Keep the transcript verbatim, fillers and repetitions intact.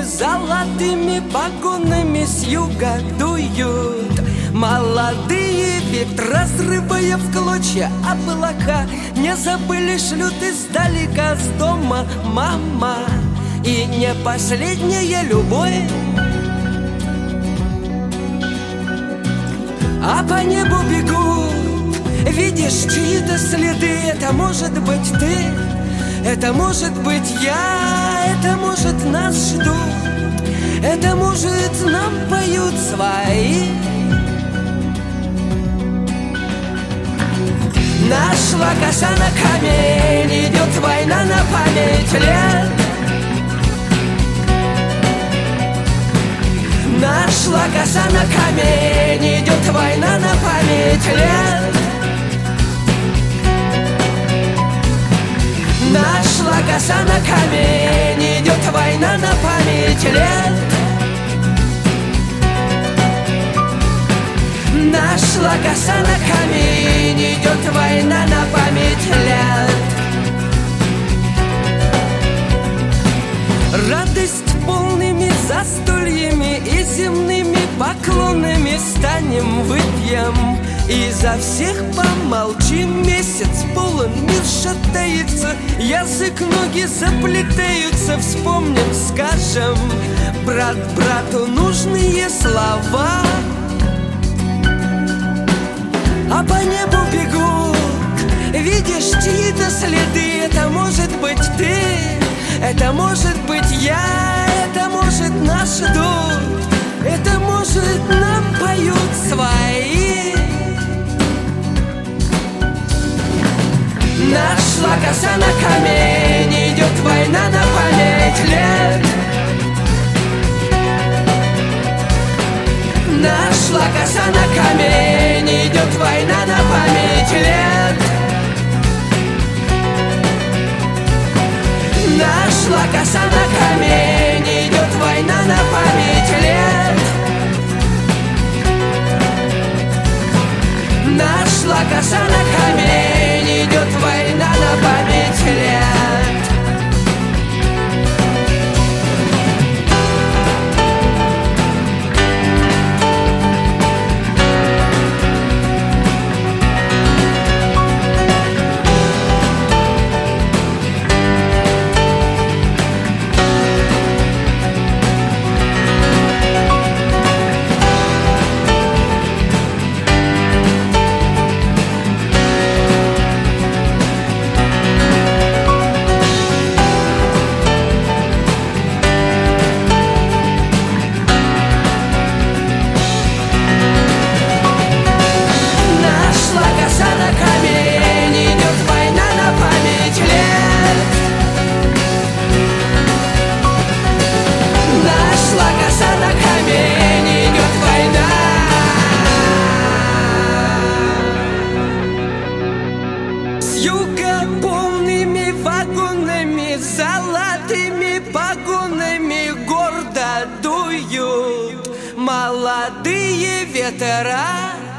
золотыми погонами с юга дуют молодые ветра, разрывая в клочья облака. Не забыли, шлют издалека с дома мама. И не последняя любовь, а по небу бегут, видишь чьи-то следы. Это может быть ты, это может быть я, это может нас ждут, это может нам поют свои. Нашла коса на камень, идет война на память лет. Нашла коса на камень, идет война на память лет. Нашла коса на камень, идет война на память лет. Нашла коса на камень, идет война на память лет. Радость полными застольями и земными поклонами станем выпьем, и за всех помолчим. Месяц полон, мир шатается, язык, ноги заплетаются. Вспомним, скажем брат брату нужные слова. А по небу бегут, видишь чьи-то следы. Это может быть ты, это может быть я, это может нас ждут, это может нам поют свои. Нашла коса на камень, идет война на память лет. Нашла коса на камень, идет война на память лет. Нашла коса на камень, идет война на память лет. Нашла коса на камень, идет война на память лет. Полными вагонами, золотыми погонами гордо дуют молодые ветра.